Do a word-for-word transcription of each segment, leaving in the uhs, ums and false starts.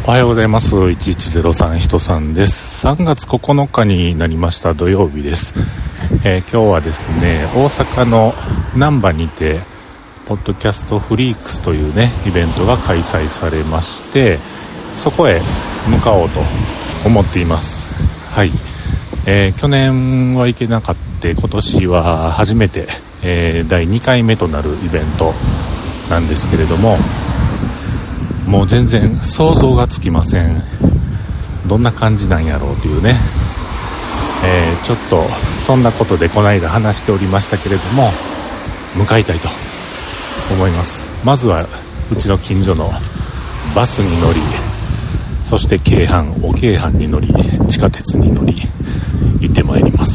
おはようございます。いちいちゼロさん人さんです。さんがつここのかになりました土曜日です。えー、今日はですね、大阪の難波にてポッドキャストフリークスというねイベントが開催されまして、そこへ向かおうと思っています。はい、えー、去年は行けなかった、今年は初めて、えー、だいにかいめとなるイベントなんですけれども、もう全然想像がつきません。どんな感じなんやろうというね、えー、ちょっとそんなことでこの間話しておりましたけれども、向かいたいと思います。まずはうちの近所のバスに乗り、そして京阪、お京阪に乗り、地下鉄に乗り行ってまいります。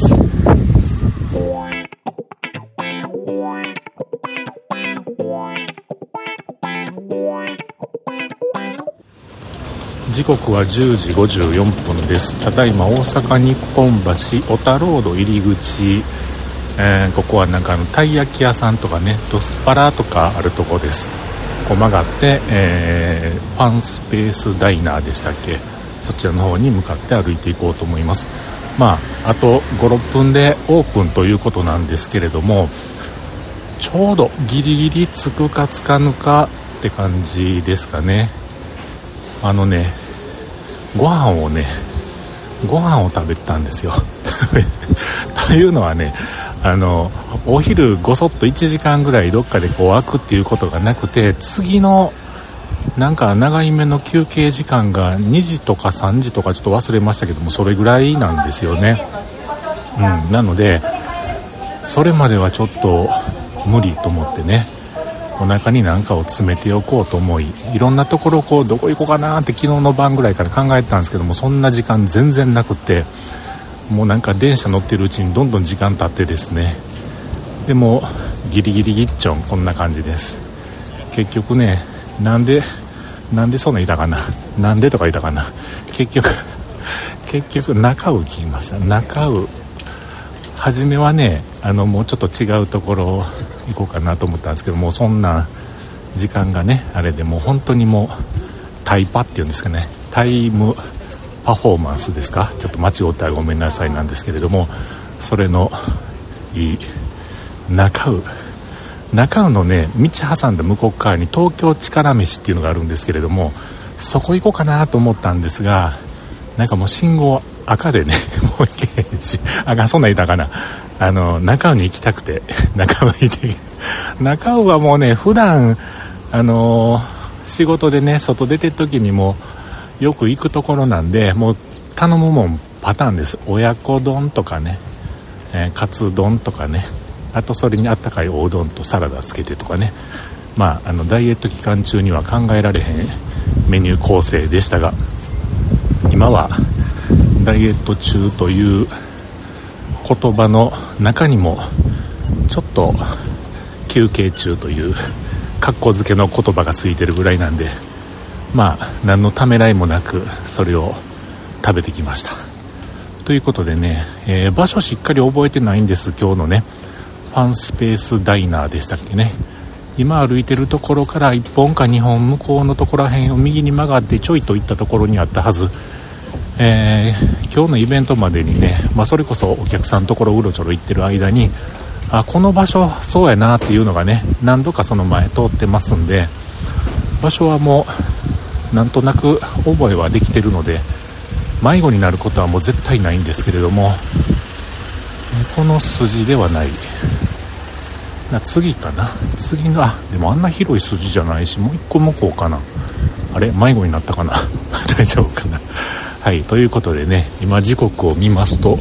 時刻はじゅうじごじゅうよんぷんです。ただいま大阪日本橋小田ロード入り口、えー、ここはなんかあのたい焼き屋さんとかね、ドスパラとかあるとこです。こう曲がって、えー、ファンスペースダイナーでしたっけ、そちらの方に向かって歩いていこうと思います。まああとご、ろっぷんでオープンということなんですけれども、ちょうどギリギリつくかつかぬかって感じですかね。あのね、ご飯をねご飯を食べてたんですよというのはね、あのお昼ごそっといちじかんぐらいどっかでこう空くっていうことがなくて、次のなんか長い目の休憩時間がにじとかさんじとかちょっと忘れましたけども、それぐらいなんですよね。うん、なのでそれまではちょっと無理と思ってね、お腹に何かを詰めておこうと思い、いろんなところこうどこ行こうかなって昨日の晩ぐらいから考えてたんですけども、そんな時間全然なくて、もうなんか電車乗ってるうちにどんどん時間経ってですね、でもギリギリギッチョンこんな感じです。結局ね、なんでなんでそんな言いたかななんでとか言いたかな結局結局中尾切りました。中尾初めはね、あのもうちょっと違うところ行こうかなと思ったんですけども、そんな時間がねあれで、もう本当にもうタイパっていうんですかね、タイムパフォーマンスですか、ちょっと間違ったらごめんなさいなんですけれども、それのいい中尾中尾のね道挟んだ向こう側に東京力飯っていうのがあるんですけれども、そこ行こうかなと思ったんですが、なんかもう信号赤でねもう行けへんし、あ、そんなん言ったかな、あの中尾に行きたくて中尾に行って中尾はもうね、普段あのー、仕事でね外出てる時にもよく行くところなんで、もう頼むもんパターンです。親子丼とかね、えー、カツ丼とかね、あとそれにあったかいおうどんとサラダつけてとかね、まああのダイエット期間中には考えられへんメニュー構成でしたが、今はダイエット中という言葉の中にもちょっと休憩中というカッコ付けの言葉がついてるぐらいなんで、まあ何のためらいもなくそれを食べてきましたということでね、えー、場所しっかり覚えてないんです。今日のねファンスペースダイナーでしたっけね。今歩いてるところからいっぽんかにほん向こうのところらへんを右に曲がってちょいと行ったところにあったはず。えー、今日のイベントまでにね、まあ、それこそお客さんのところうろちょろ行ってる間に、あ、この場所そうやなっていうのがね何度かその前通ってますんで、場所はもうなんとなく覚えはできてるので迷子になることはもう絶対ないんですけれども、この筋ではないな、次かな、次の、あ、でもあんな広い筋じゃないし、もう一個向こうかな、あれ迷子になったかな大丈夫かな。はい、ということでね、今時刻を見ますと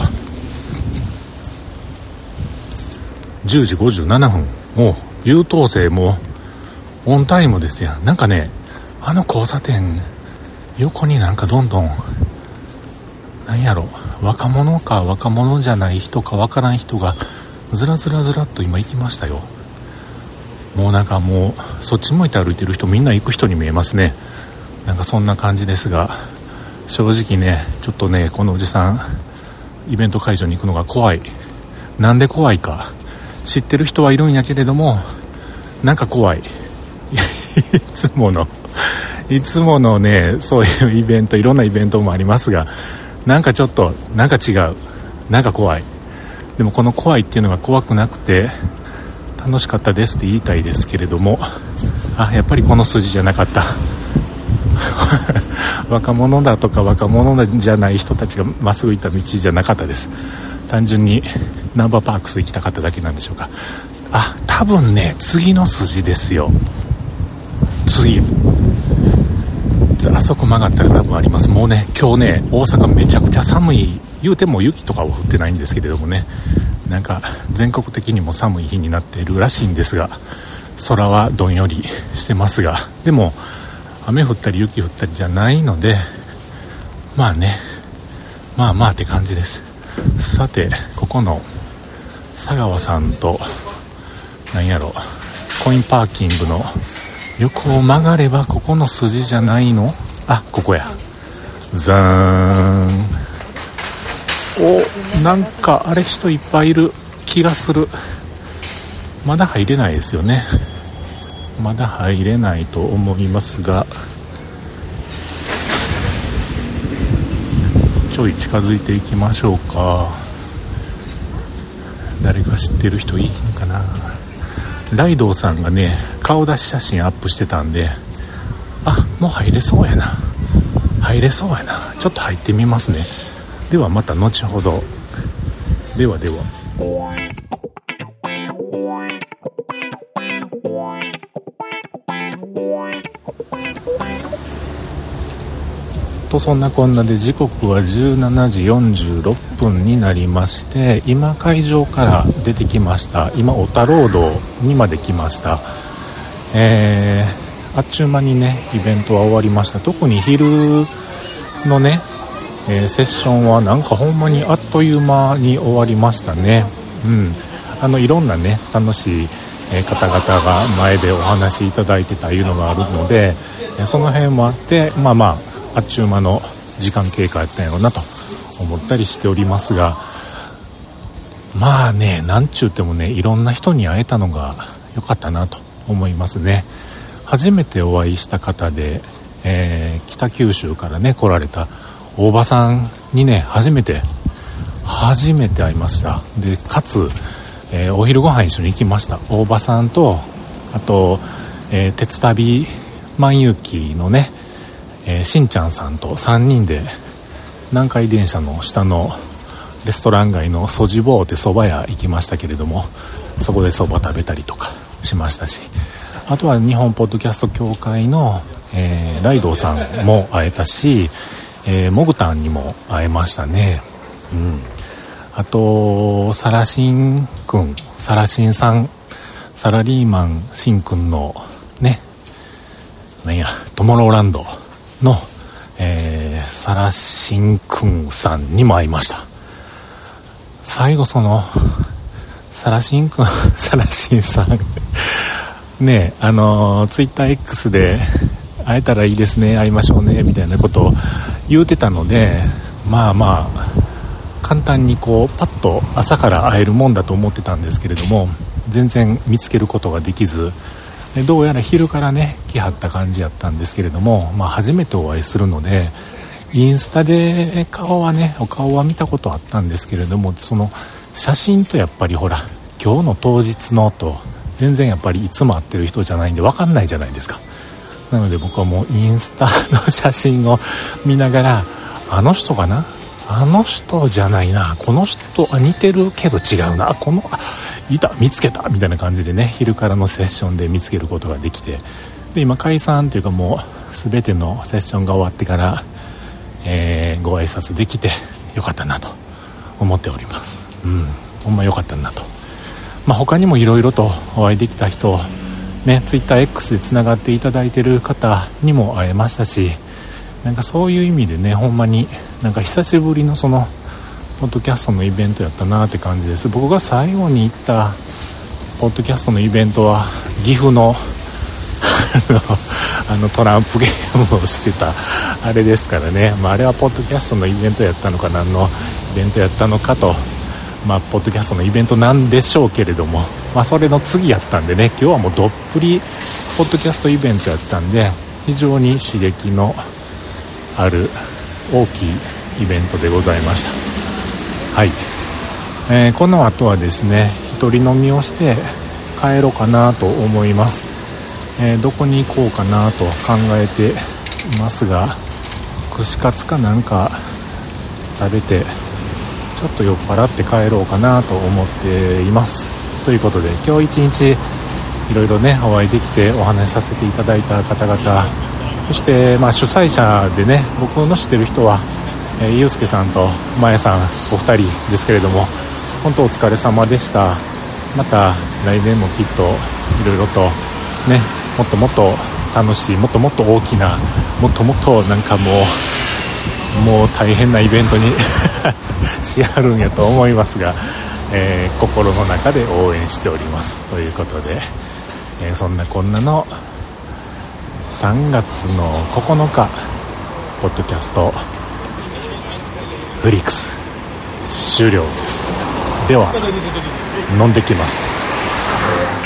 じゅうじごじゅうななふん、もう優等生もオンタイムですやん。なんかね、あの交差点横になんかどんどんなんやろ、若者か若者じゃない人かわからん人がずらずらずらっと今行きましたよ。もうなんかもうそっち向いて歩いてる人みんな行く人に見えますね。なんかそんな感じですが、正直ねちょっとねこのおじさんイベント会場に行くのが怖い。なんで怖いか知ってる人はいるんやけれども、なんか怖いいつものいつものねそういうイベント、いろんなイベントもありますが、なんかちょっとなんか違う、なんか怖い。でもこの怖いっていうのが怖くなくて楽しかったですって言いたいですけれども、あ、やっぱりこの数字じゃなかった若者だとか若者じゃない人たちがまっすぐ行った道じゃなかったです。単純にナンバーパークス行きたかっただけなんでしょうか。あ、多分ね次の数字ですよ。次あそこ曲がったら多分あります。もうね今日ね大阪めちゃくちゃ寒い、言うても雪とかは降ってないんですけれどもね、なんか全国的にも寒い日になっているらしいんですが、空はどんよりしてますが、でも雨降ったり雪降ったりじゃないので、まあねまあまあって感じです。さてここの佐川さんとなんやろコインパーキングの横を曲がればここの筋じゃないの？あ、ここや。ザーン。お、なんかあれ人いっぱいいる気がする。まだ入れないですよね。まだ入れないと思いますが、ちょい近づいていきましょうか。誰か知ってる人いいのかな。ライドウさんがね顔出し写真アップしてたんで、あ、もう入れそうやな入れそうやなちょっと入ってみますね。ではまた後ほど。ではでは。とそんなこんなで時刻はじゅうしちじよんじゅうろっぷんになりまして、今会場から出てきました。今小田ロードにまで来ました。えー、あっちゅう間にねイベントは終わりました。特に昼のね、えー、セッションはなんかほんまにあっという間に終わりましたね。うん、あのいろんなね楽しい方々が前でお話しいただいてたいうのがあるので、その辺もあってまあまああっちゅう間の時間経過やったんやろうなと思ったりしておりますが、まあねなんちゅうてもねいろんな人に会えたのが良かったなと思いますね。初めてお会いした方で、えー、北九州からね来られた大場さんにね初めて初めて会いました。でかつ、えー、お昼ご飯一緒に行きました。大場さんとあと、えー、鉄旅万有記のねえー、しんちゃんさんとさんにんで南海電車の下のレストラン街のソジボーって蕎麦屋行きましたけれども、そこで蕎麦食べたりとかしましたし、あとは日本ポッドキャスト協会の、えー、ライドウさんも会えたし、えー、モグタンにも会えましたね。うん、あとサラシンくんサラシンさんサラリーマンシンくんのねなんやトモローランドの、えー、サラシンくんさんにも会いました。最後そのサラシンくんサラシンさんね、あのツイッター X で会えたらいいですね会いましょうねみたいなことを言うてたので、まあまあ簡単にこうパッと朝から会えるもんだと思ってたんですけれども、全然見つけることができず、でどうやら昼からね来はった感じやったんですけれども、まあ、初めてお会いするのでインスタで顔はねお顔は見たことあったんですけれども、その写真とやっぱりほら今日の当日のと全然やっぱりいつも会ってる人じゃないんで分かんないじゃないですか。なので僕はもうインスタの写真を見ながら、あの人かなあの人じゃないなこの人あ似てるけど違うなこのいた見つけたみたいな感じでね昼からのセッションで見つけることができて、で今解散というかもう全てのセッションが終わってから、えー、ご挨拶できてよかったなと思っております。うん、ほんまよかったなと。まあ、他にもいろいろとお会いできた人ね、ツイッター X でつながっていただいてる方にも会えましたし、なんかそういう意味でねほんまになんか久しぶりのそのポッドキャストのイベントやったなって感じです。僕が最後に行ったポッドキャストのイベントは岐阜のあのトランプゲームをしてたあれですからね、まあ、あれはポッドキャストのイベントやったのか何のイベントやったのかと、まあ、ポッドキャストのイベントなんでしょうけれども、まあ、それの次やったんでね今日はもうどっぷりポッドキャストイベントやったんで、非非常に刺激のある大きいイベントでございました。はい、えー、この後はですね一人飲みをして帰ろうかなと思います。えー、どこに行こうかなと考えていますが、串カツかなんか食べてちょっと酔っ払って帰ろうかなと思っています。ということで今日一日いろいろねお会いできてお話しさせていただいた方々、そして、まあ、主催者でね僕の知ってる人は、えー、ゆうすけさんとまやさんお二人ですけれども、本当お疲れ様でした。また来年もきっといろいろとねもっともっと楽しい、もっともっと大きな、もっともっとなんかもうもう大変なイベントにしはるんやと思いますが、えー、心の中で応援しておりますということで、えー、そんなこんなのさんがつのここのかポッドキャストフリックス終了です。では飲んできます。